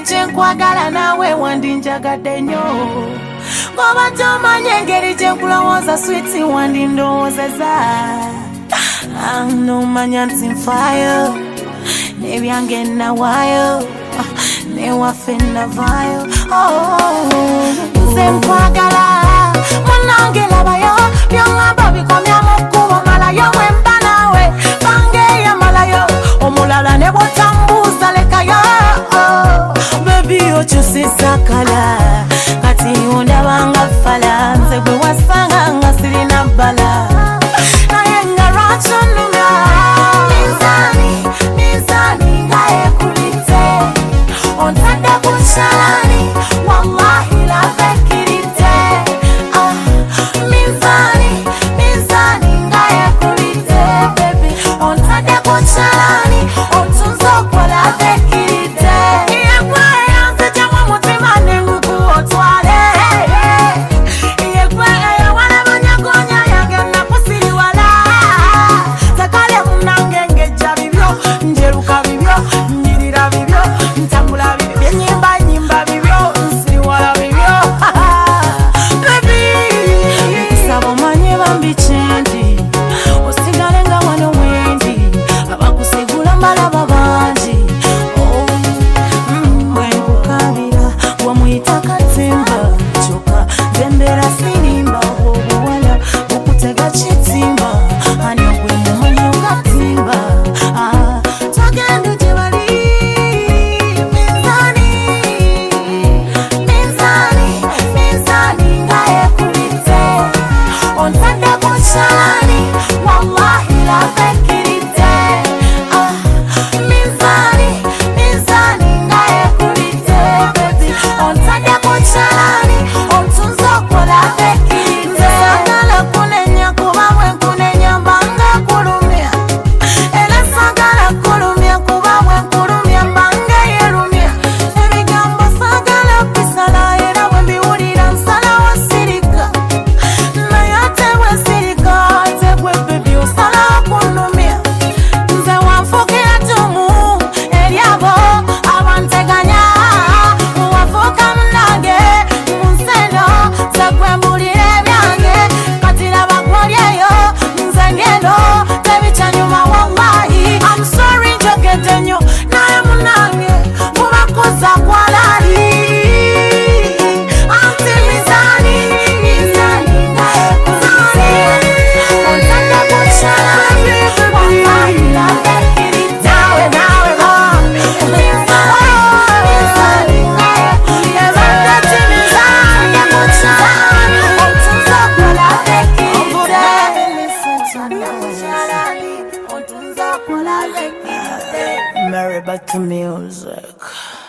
Chenkwagala nawe wandinjagadde nnyo ngoba tomanya engeri gyenkulowooza sweet wandindowoozeza nomanya nti nfaayo n'ebyange nawaayo newaffe navaayo nze nkwagala munange labayo byoŋŋamba bikomya mu kkubo malayo bwemba naawe bangeeya malayo omulala ne bw'otambuuza lekayo baby okyusizza kala kati ondabanga fala nze gwe wasanga nga sirina bbala naye nga lwaki onnumya minzaani nga ekubite ontadde ku kyalani wallahi lava ekkiridde minzaani nga ekubite baby ontadde ku kyalani otunze okola lava ekkiridde Marry back to music.